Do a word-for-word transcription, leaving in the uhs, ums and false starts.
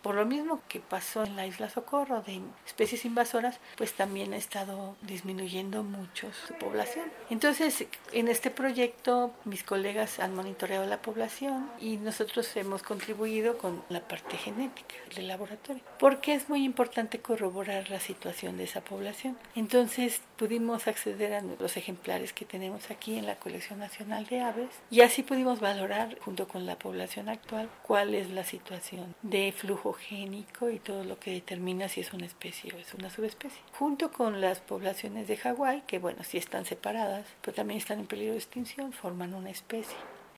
por lo mismo que pasó en la isla Socorro de especies invasoras, pues también ha estado disminuyendo mucho su población. Entonces, en este proyecto mis colegas han monitoreado la población y nosotros hemos contribuido con la parte genética del laboratorio, porque es muy importante corroborar la situación de esa población. Entonces pudimos acceder a los ejemplares que tenemos aquí en la Colección Nacional de Aves y así pudimos valorar junto con la población actual cuál es la situación de flujo génico y todo lo que determina si es una especie o es una subespecie. Junto con las poblaciones de Hawái, que bueno, sí están separadas, pero también están en peligro de extinción, forman una especie.